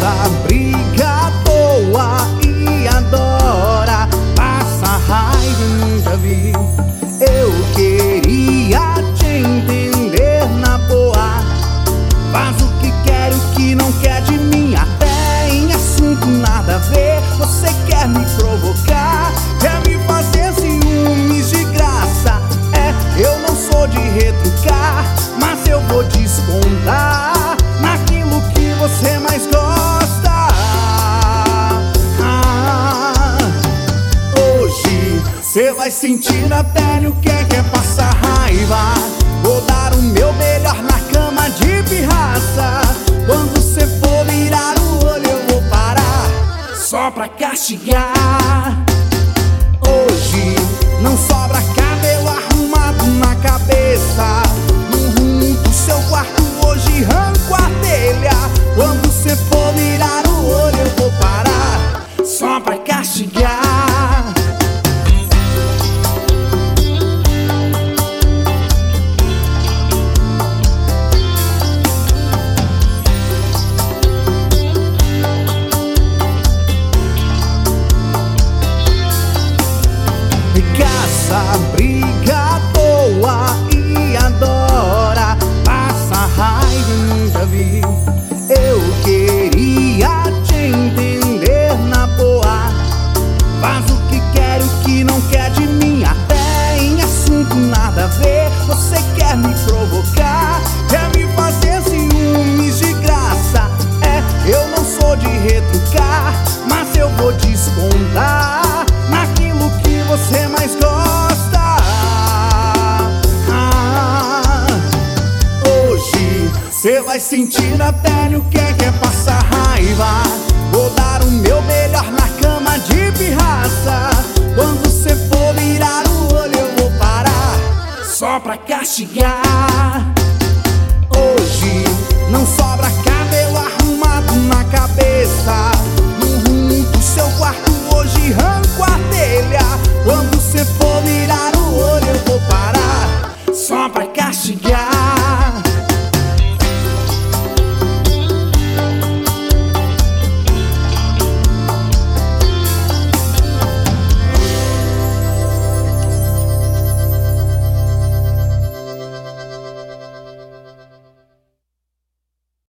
caça, briga à toa e adora. Passa raiva, nunca vi. Eu queria te entender na boa. Faz o que quer e o que não quer de mim, até em assunto nada a ver. Você quer me provocar, quer me fazer ciúmes de graça. Eu não sou de retrucar, mas eu vou descontar naquilo que você mais gosta. Hoje cê vai sentir na pele o que é passar raiva. Vou dar o meu melhor na cama de pirraça. Quando cê for virar o olho eu vou parar, só pra castigar. Hoje não sobra cabelo arrumado na cabeça. No rumo do seu quarto hoje arranco a telha. Quando cê for virar o olho eu vou parar, só pra castigar. Caça, briga à toa e adora. Passa raiva, nunca vi. Eu queria te entender na boa. Faz o que quer e o que não quer de mim, até em assunto nada a ver. Você quer me provocar, quer me fazer ciúmes de graça. Eu não sou de retrucar, mas eu vou descontar naquilo que você mais gosta. Hoje cê vai sentir na pele o que é passar raiva. Vou dar o meu melhor na cama de pirraça. Quando cê for virar o olho eu vou parar, só pra castigar.